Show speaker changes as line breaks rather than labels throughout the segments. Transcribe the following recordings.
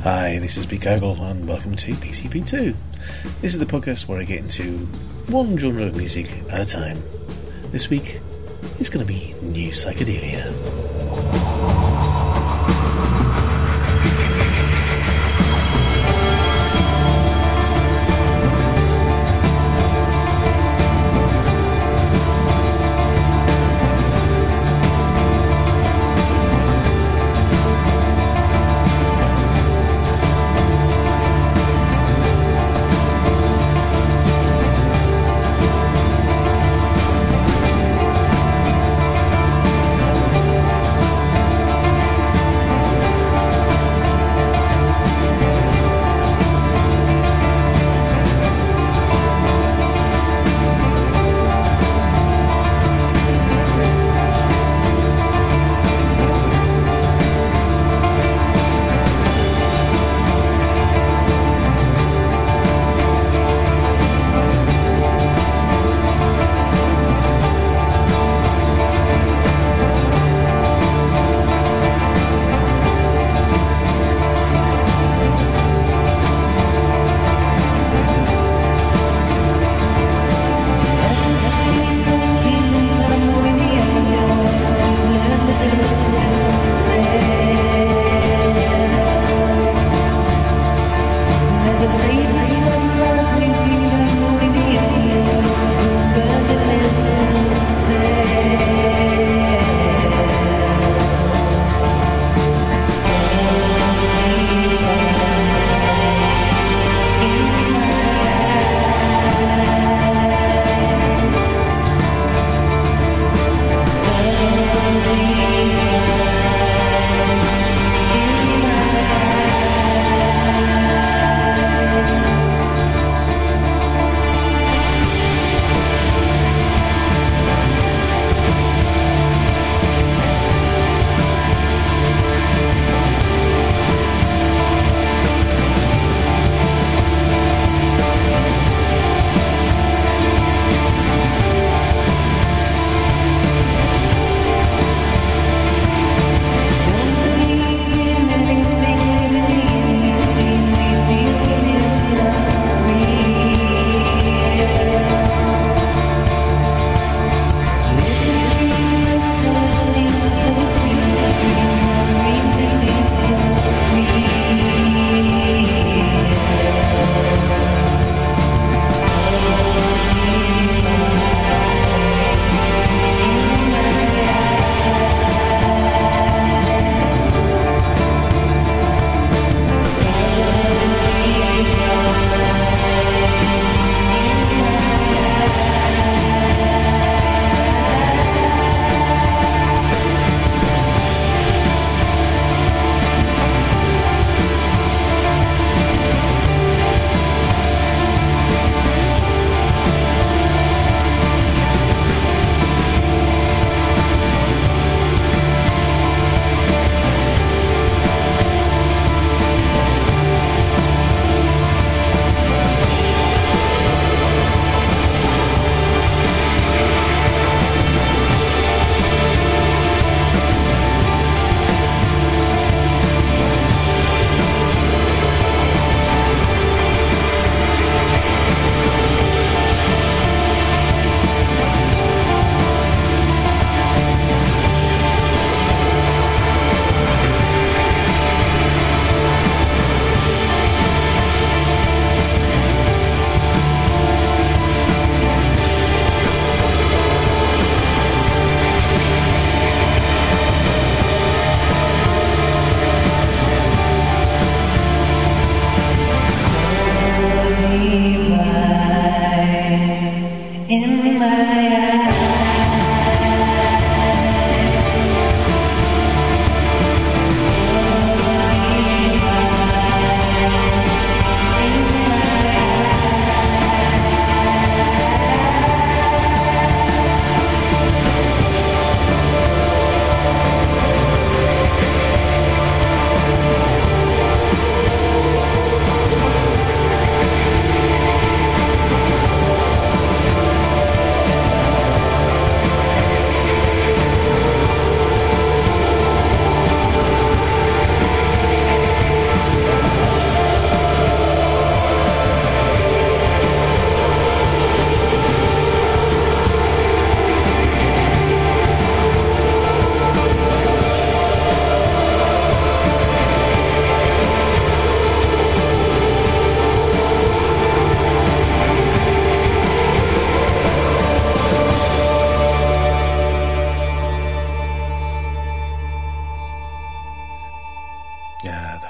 Hi, this is Pete Goggle and welcome to PCP2. This is the podcast where I get into one genre of music at a time. This week, it's going to be new psychedelia.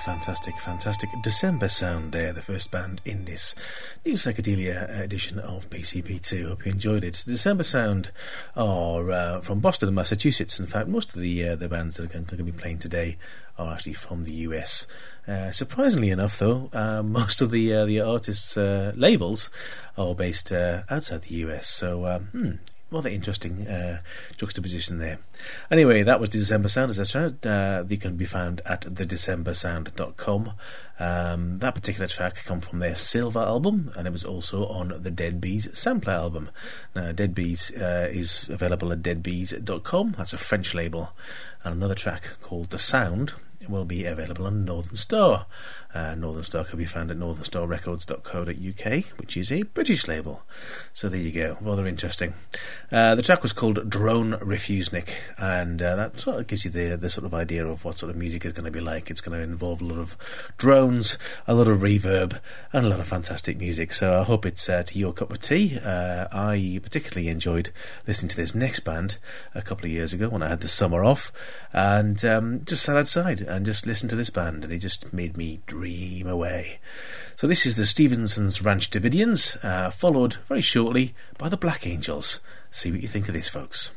Fantastic December Sound there, the first band in this new psychedelia edition of PCP2. Hope you enjoyed it. December Sound are from Boston, Massachusetts. In fact, most of the bands that are going to be playing today are actually from the US. Surprisingly enough, though, most of the artists' labels are based outside the US. So, rather interesting juxtaposition there. Anyway, that was the December Sound, as I said. They can be found at thedecembersound.com. That particular track come from their Silver album, and it was also on the Dead Bees Sampler album. Now, Dead Bees is available at deadbees.com. That's a French label. And another track called The Sound will be available on Northern Star. Northern Star can be found at northernstarrecords.co.uk, which is a British label. So there you go, rather interesting. The track was called Drone Refusenik, and that sort of gives you the sort of idea of what sort of music is going to be like. It's going to involve a lot of drones, a lot of reverb, and a lot of fantastic music. So I hope it's to your cup of tea. I particularly enjoyed listening to this next band a couple of years ago when I had the summer off, and just sat outside and just listened to this band, and it just made me dream away. So this is the Stevenson's Ranch Davidians, followed very shortly by the Black Angels. See what you think of this, folks.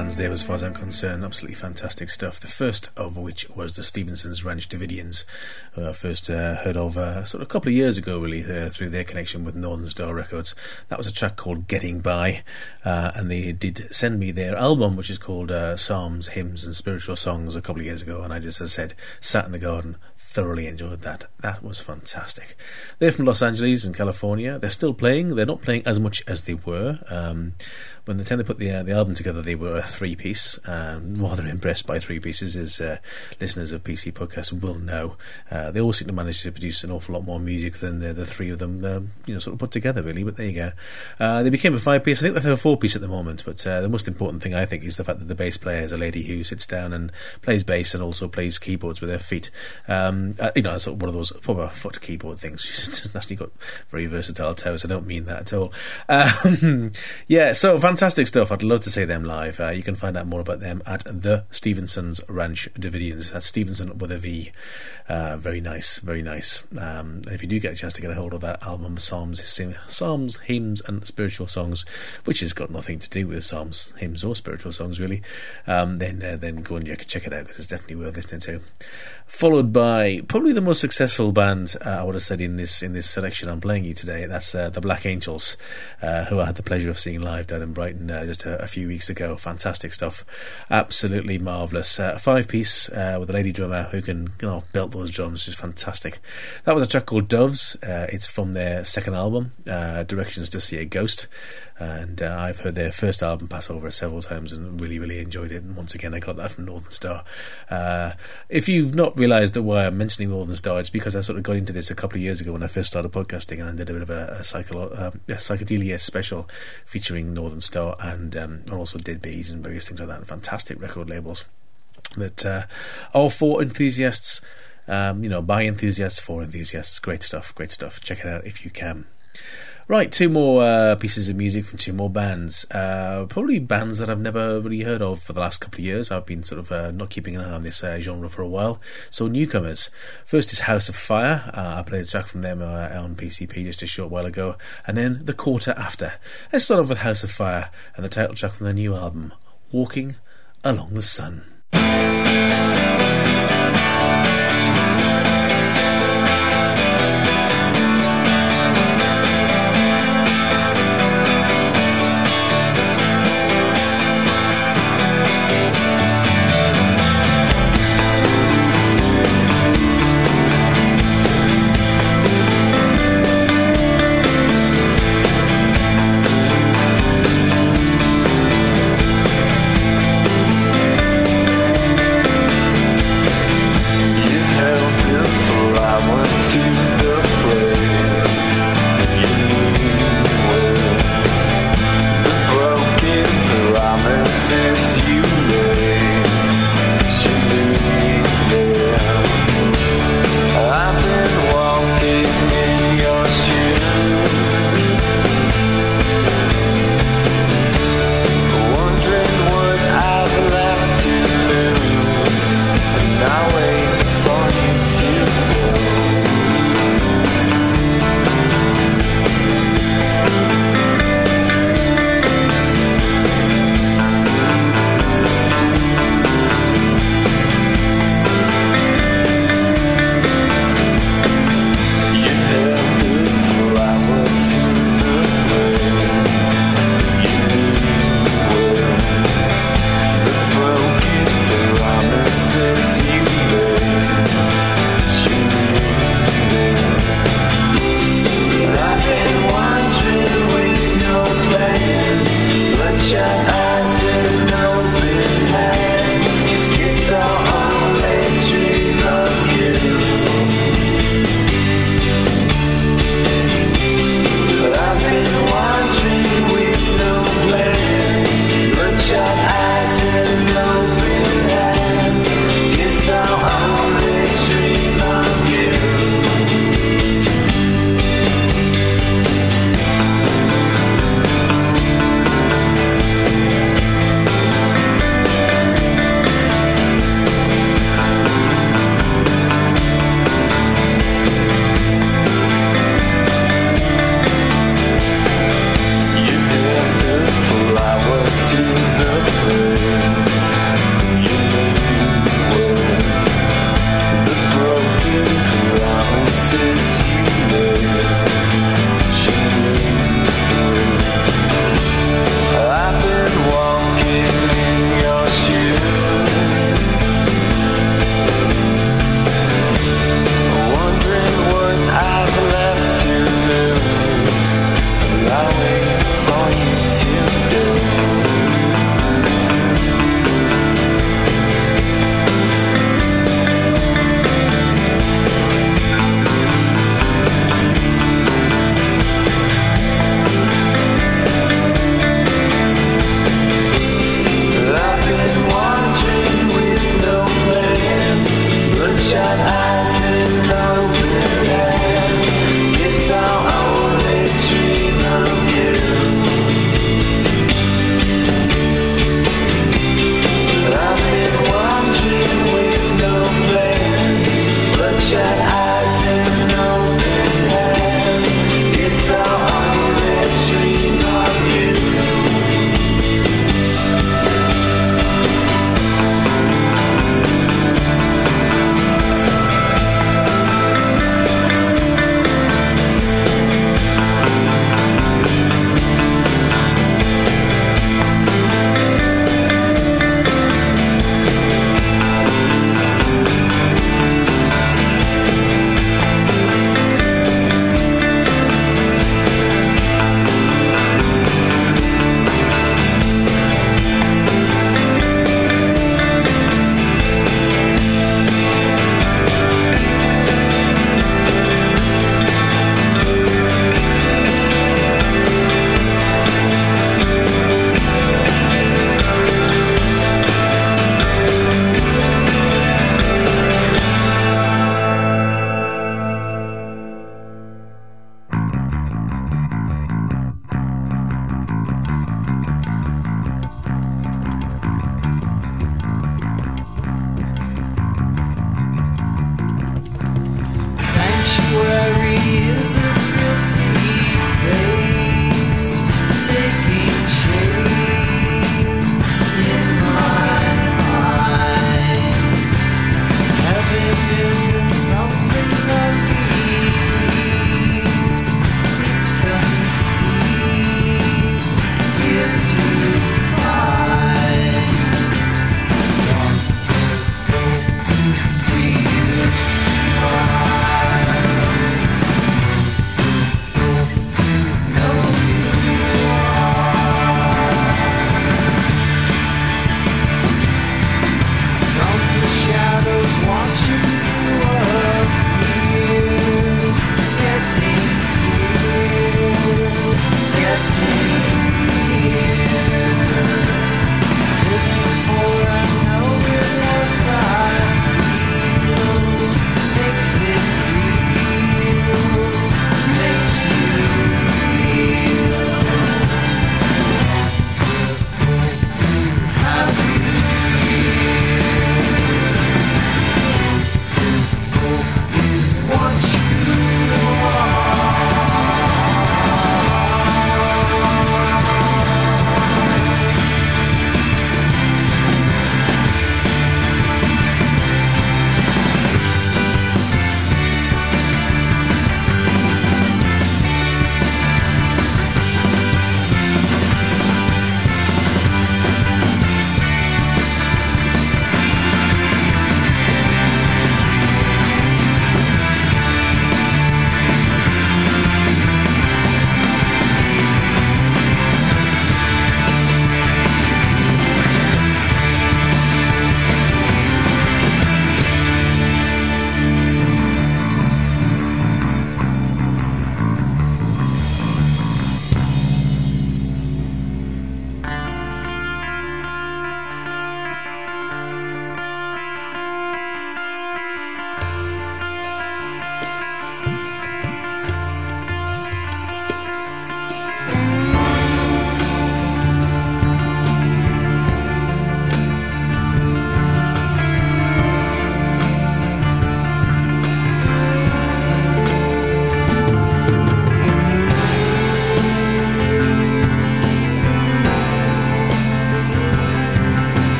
bands there as far as I'm concerned. Absolutely fantastic stuff. The first of which was the Stevenson's Ranch Davidians, who I first heard of sort of a couple of years ago, really, through their connection with Northern Star Records. That was a track called Getting By, and they did send me their album, which is called Psalms, Hymns and Spiritual Songs, a couple of years ago, and I just, as I said, sat in the garden, thoroughly enjoyed that. That was fantastic. They're from Los Angeles in California. They're still playing. They're not playing as much as they were. When they tend to put the album together, they were a three-piece. Rather impressed by three pieces, as listeners of PC Podcast will know. They always seem to manage to produce an awful lot more music than the three of them, sort of put together, really. But there you go. They became a five-piece. I think they have a four-piece at the moment. But the most important thing, I think, is the fact that the bass player is a lady who sits down and plays bass and also plays keyboards with her feet. Sort of one of those proper foot keyboard things. She's just actually got very versatile toes. I don't mean that at all. So fantastic stuff. I'd love to see them live. You can find out more about them at the Stevenson's Ranch Davidians. That's Stevenson with a V. Very nice, very nice. And if you do get a chance to get a hold of that album, Psalms, Hymns and Spiritual Songs, which has got nothing to do with Psalms, Hymns or Spiritual Songs, really, then go and check it out, because it's definitely worth listening to. Followed by probably the most successful band, I would have said, in this selection I'm playing you today. That's the Black Angels, who I had the pleasure of seeing live down in Brighton just a few weeks ago. Fantastic stuff, absolutely marvellous. Five-piece with a lady drummer who can belt those drums. Just fantastic. That was a track called Doves. It's from their second album, Directions to See a Ghost. And I've heard their first album, Passover, several times and really, really enjoyed it. And once again, I got that from Northern Star. If you've not realised that why I'm mentioning Northern Star, it's because I sort of got into this a couple of years ago when I first started podcasting, and I did a bit of a psychedelia special featuring Northern Star and also Dead Bees and various things like that. And fantastic record labels that are for enthusiasts, by enthusiasts, for enthusiasts. Great stuff, great stuff. Check it out if you can. Right, two more pieces of music from two more bands. Probably bands that I've never really heard of for the last couple of years. I've been sort of not keeping an eye on this genre for a while. So newcomers. First is House of Fire. I played a track from them on PCP just a short while ago. And then The Quarter After. Let's start off with House of Fire and the title track from their new album, Walking Along the Sun.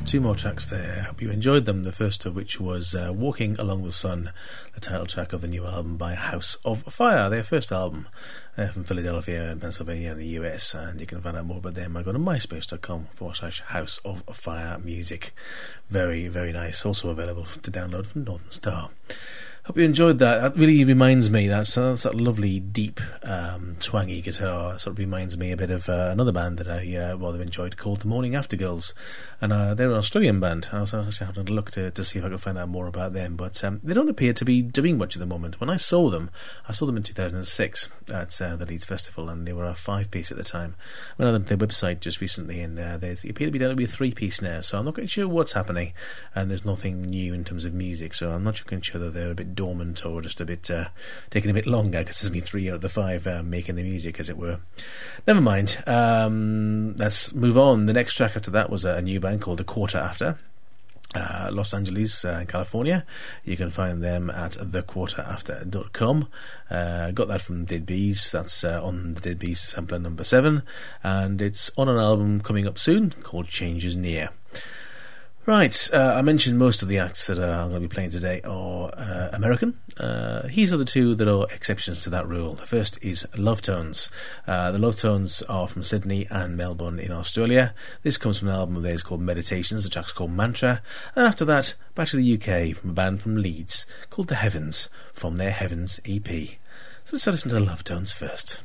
two more tracks there. I hope you enjoyed them. The first of which was Walking Along the Sun, the title track of the new album by House of Fire, their first album from Philadelphia and Pennsylvania in the US. And you can find out more about them by going to myspace.com/House of Fire Music. Very, very nice. Also available to download from Northern Star. Hope you enjoyed that. That really reminds me, that's that lovely, deep, twangy guitar. Sort of reminds me a bit of another band that I rather enjoyed called the Morning After Girls. And they're an Australian band. I was actually having a look to see if I could find out more about them. But they don't appear to be doing much at the moment. When I saw them in 2006 at the Leeds Festival, and they were a 5-piece at the time. I went on their website just recently, and they appear to be down to be a 3-piece now. So I'm not quite sure what's happening. And there's nothing new in terms of music. So I'm not sure that they're a bit dormant or just a bit taking a bit longer, because there's been 3 out of the 5 making the music, as it were. Never mind. Let's move on. The next track after that was a new band called A Quarter After. Los Angeles, California. You can find them at thequarterafter.com. Got that from Dead Bees. That's on the Dead Bees sampler number 7, and it's on an album coming up soon called Change Is Near. Right, I mentioned most of the acts that I'm going to be playing today are American. These are the two that are exceptions to that rule. The first is Love Tones. The Love Tones are from Sydney and Melbourne in Australia. This comes from an album of theirs called Meditations. The track's called Mantra. And after that, back to the UK from a band from Leeds called The Heavens from their Heavens EP. So let's listen to the Love Tones first.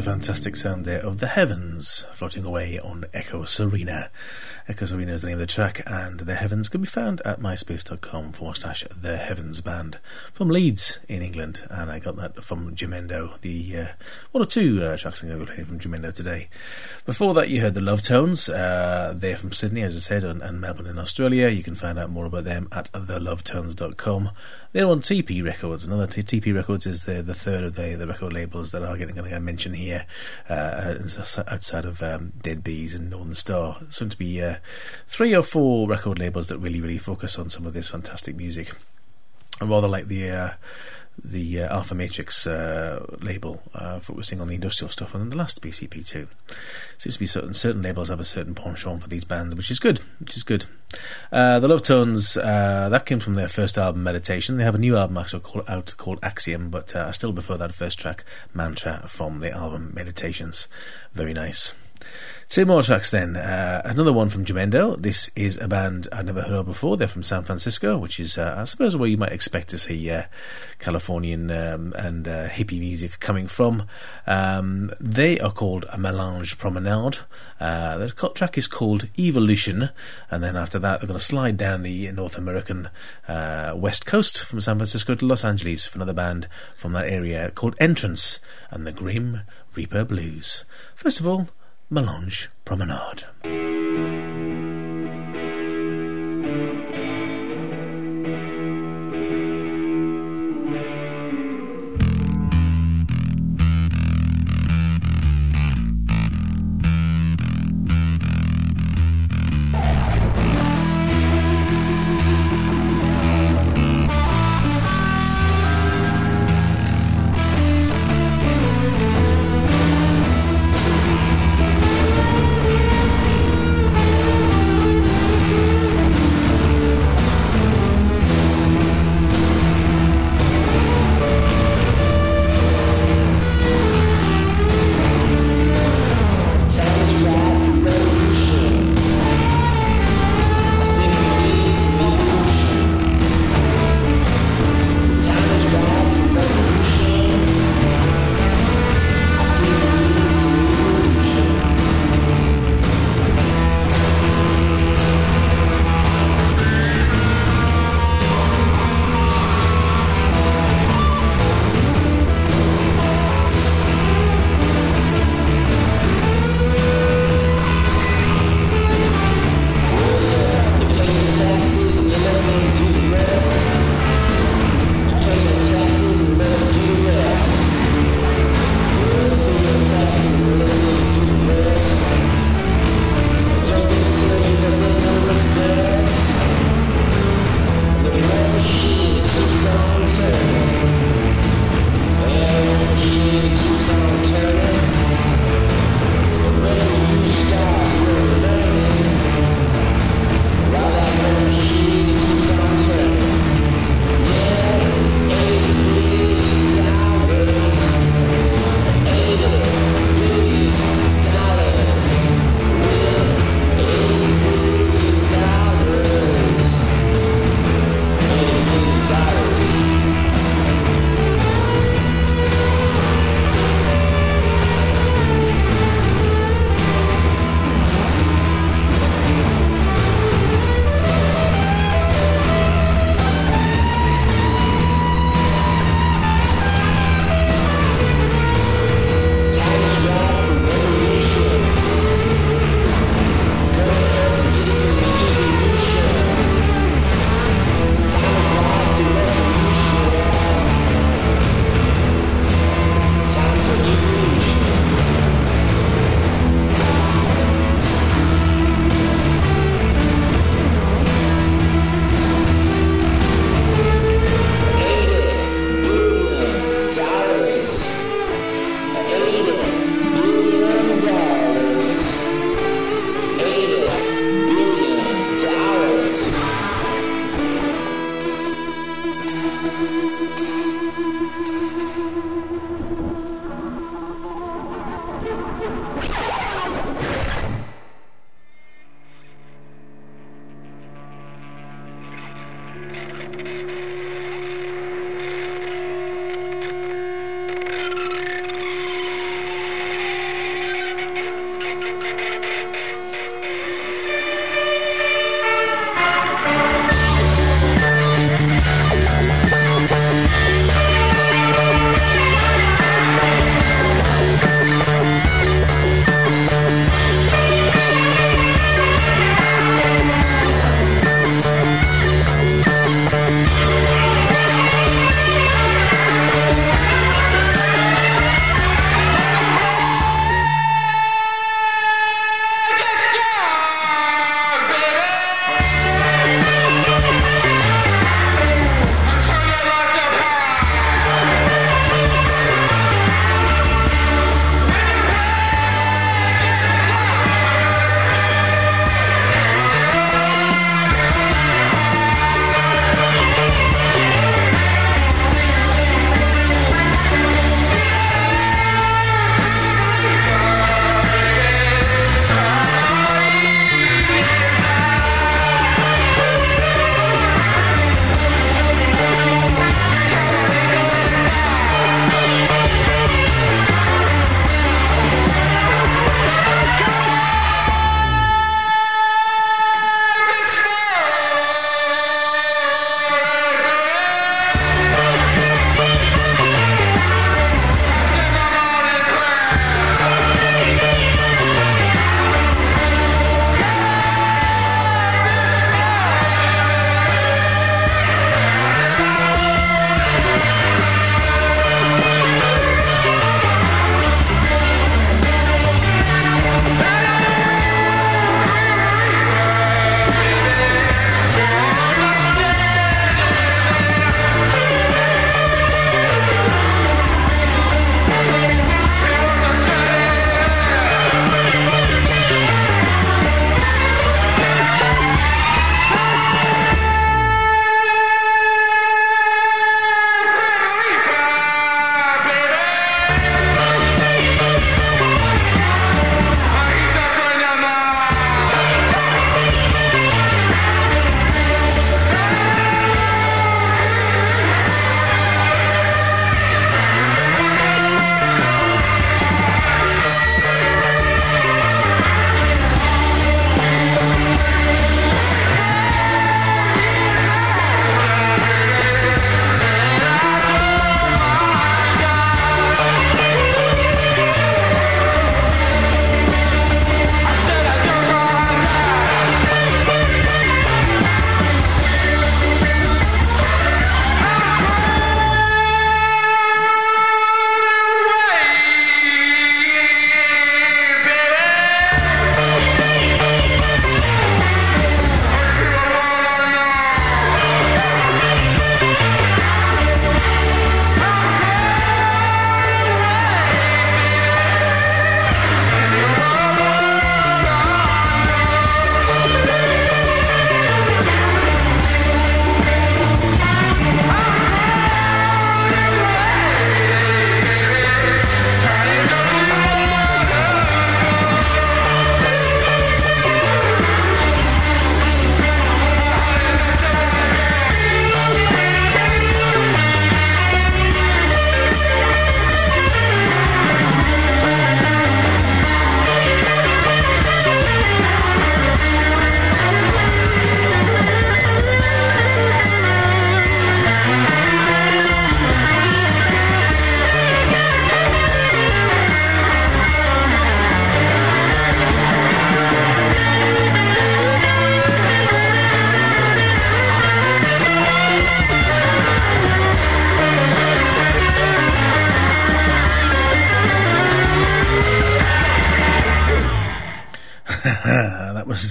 the fantastic sound there of The Heavens floating away on Echo Serena. Echo Serena is the name of the track, and The Heavens can be found at myspace.com/The Heavens Band from Leeds in England, and I got that from Jamendo, the one or two tracks I'm going to be playing from Jamendo today. Before that you heard the Love Tones, they're from Sydney as I said, and Melbourne in Australia. You can find out more about them at thelovetones.com. They're on TP Records. Another TP Records is the third of the record labels that are going to mention here, outside of Dead Bees and Northern Star. Soon to be 3 or 4 record labels that really focus on some of this fantastic music. I rather like the Alpha Matrix label, focusing on the industrial stuff, and then the last PCP2. Seems to be certain labels have a certain penchant for these bands, which is good. The Love Tones, that came from their first album, Meditation. They have a new album actually called Axiom, but I still prefer that first track, Mantra, from the album Meditations. Very nice. 2 more tracks then. Another one from Jamendo. This is a band I'd never heard of before. They're from San Francisco, which is, I suppose, where you might expect to see Californian and hippie music coming from. They are called A Melange Promenade. The track is called Evolution, and then after that they're going to slide down the North American west coast from San Francisco to Los Angeles for another band from that area called Entrance and the Grim Reaper Blues. First of all, Melange Promenade.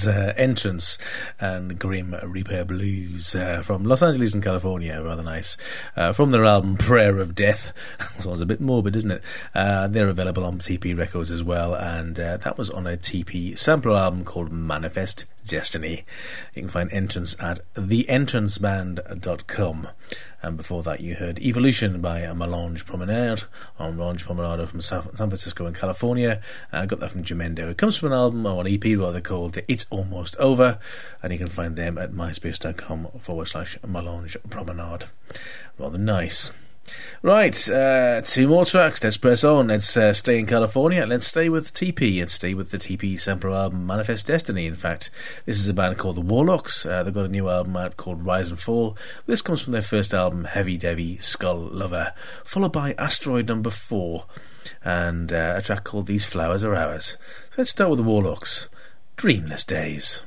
was Entrance and Grim Reaper Blues from Los Angeles and California. Rather nice. From their album Prayer of Death. This one's a bit morbid, isn't it? They're available on TP Records as well, and that was on a TP sampler album called Manifest Destiny. You can find Entrance at theentranceBand.com. And before that you heard Evolution by Melange Promenade on Melange Promenade from San Francisco in California. I got that from Jamendo. It comes from an album, or an EP rather, called It's Almost Over, and you can find them at myspace.com/Melange Promenade. Rather nice. Right, two more tracks. Let's press on. Let's stay in California. Let's stay with TP. Let's stay with the TP sampler album Manifest Destiny. In fact, this is a band called the Warlocks. They've got a new album out called Rise and Fall. This comes from their first album, Heavy Devi Skull Lover, followed by Asteroid Number 4 and a track called These Flowers Are Ours. So let's start with the Warlocks. Dreamless Days.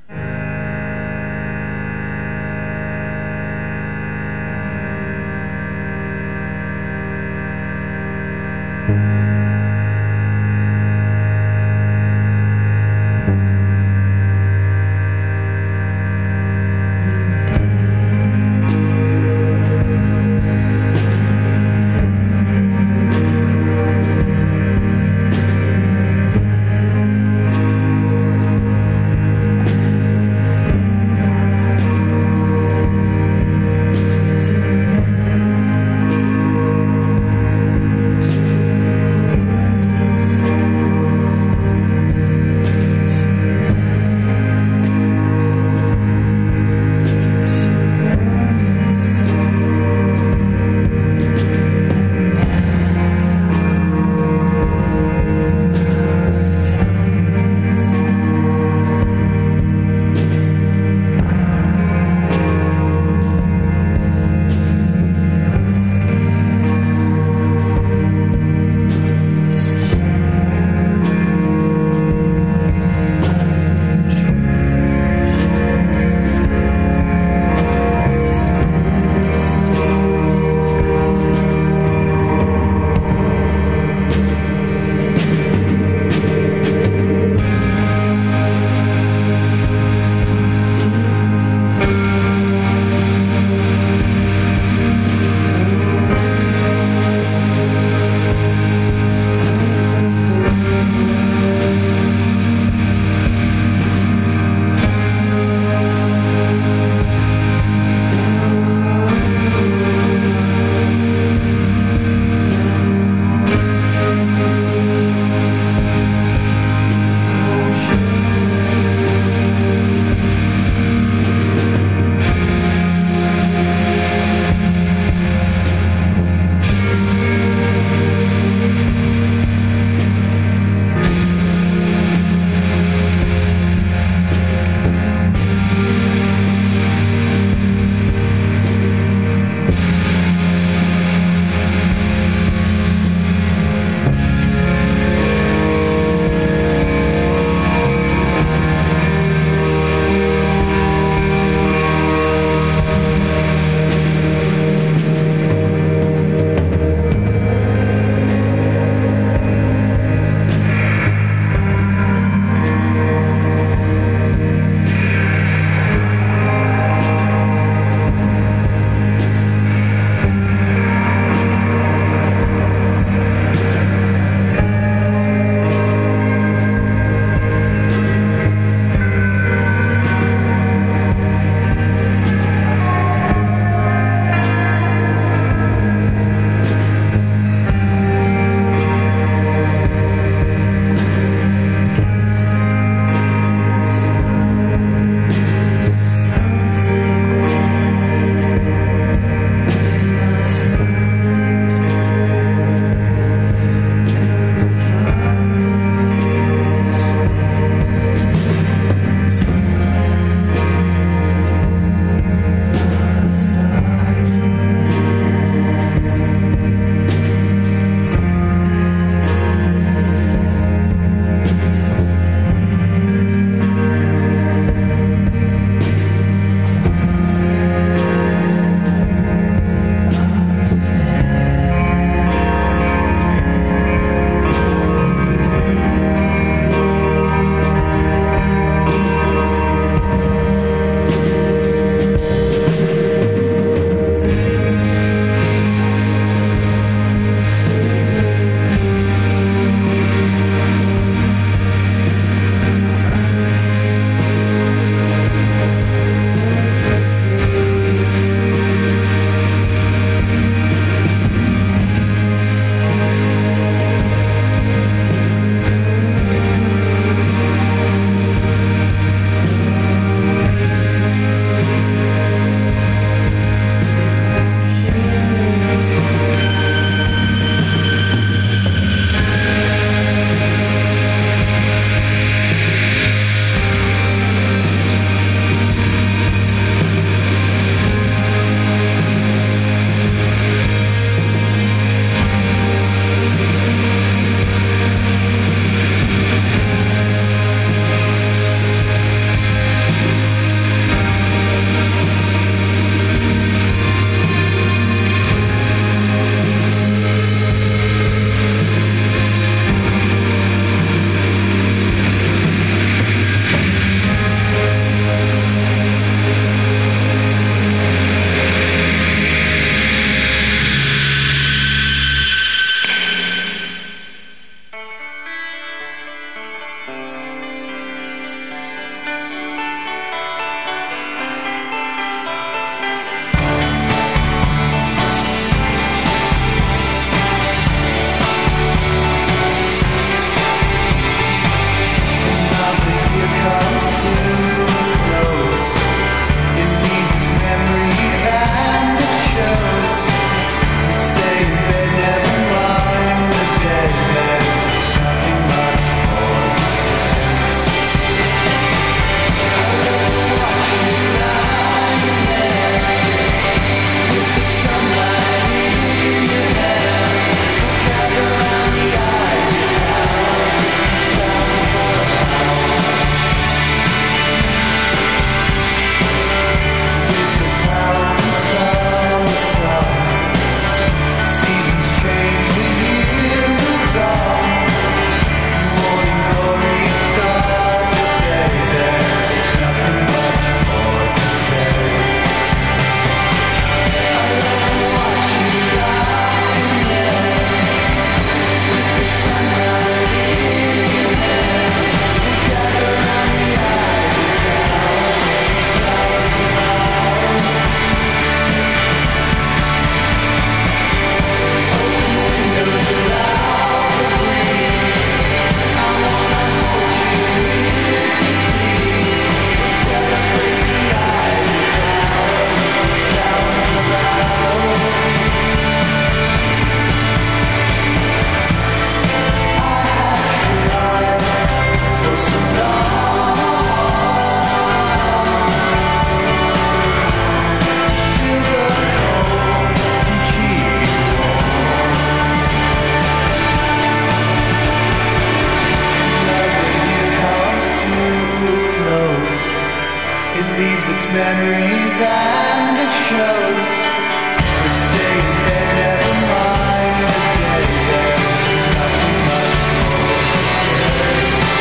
memories and it shows. But stay there, never mind today. There's nothing much more to say.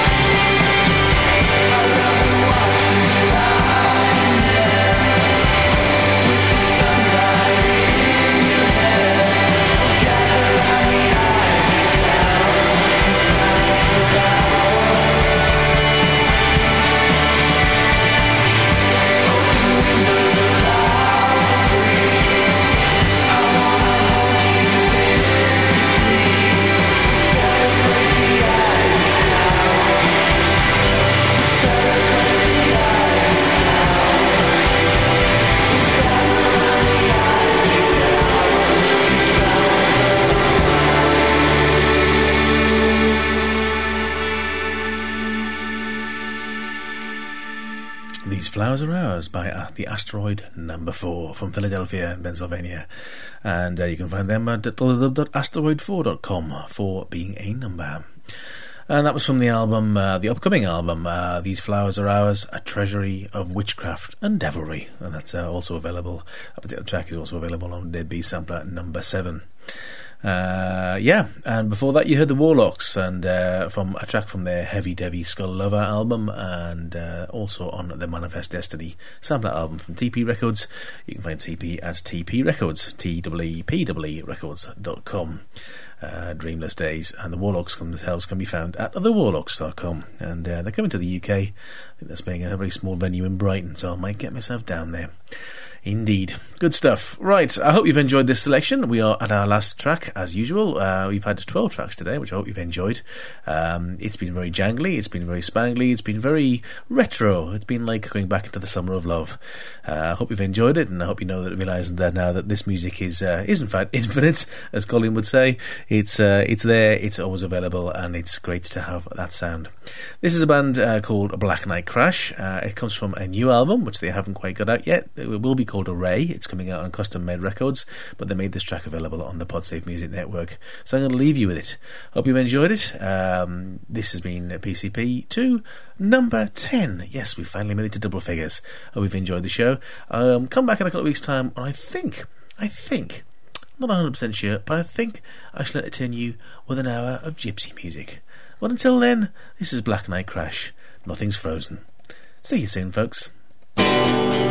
I love watching you lying there with the sunlight in your hair. Gather around the Eiffel Tower, these plans of ours. Open windows, a loud breeze. I wanna hold you with me, please. Celebrate the Eiffel Tower. Celebrate the Eiffel Tower. Gather around the Eiffel Tower. These flowers are
These Flowers Are Ours by the Asteroid Number 4 from Philadelphia, Pennsylvania. And you can find them at www.asteroid4.com for being a number. And that was from the album, the upcoming album, These Flowers Are Ours, A Treasury of Witchcraft and Devilry. And that's also available, a particular track is also available on Dead Bee Sampler number 7. And before that you heard the Warlocks, and from a track from their Heavy Devi Skull Lover album, and also on the Manifest Destiny sampler album from TP Records. You can find TP at TP Records, TEEPWE Records.com. Dreamless Days, and the Warlocks themselves can be found at thewarlocks.com, and they're coming to the UK. I think they're playing a very small venue in Brighton, so I might get myself down there. Indeed. Good stuff. Right, I hope you've enjoyed this selection. We are at our last track, as usual. We've had 12 tracks today, which I hope you've enjoyed. It's been very jangly, it's been very spangly, it's been very retro. It's been like going back into the summer of love. I hope you've enjoyed it, and I hope you know that, realise that now that this music is in fact infinite, as Colin would say. It's there, it's always available, and it's great to have that sound. This is a band called Black Knight Crash. It comes from a new album, which they haven't quite got out yet. It will be called Array. It's coming out on Custom Made Records, but they made this track available on the Podsafe Music Network, so I'm going to leave you with it. Hope you've enjoyed it. This has been PCP 2 number 10. Yes, we finally made it to double figures. Hope you've enjoyed the show. Come back in a couple of weeks' time, and I think not 100% sure, but I think I shall entertain you with an hour of gypsy music. Well, until then, this is Black Knight Crash. Nothing's frozen. See you soon, folks.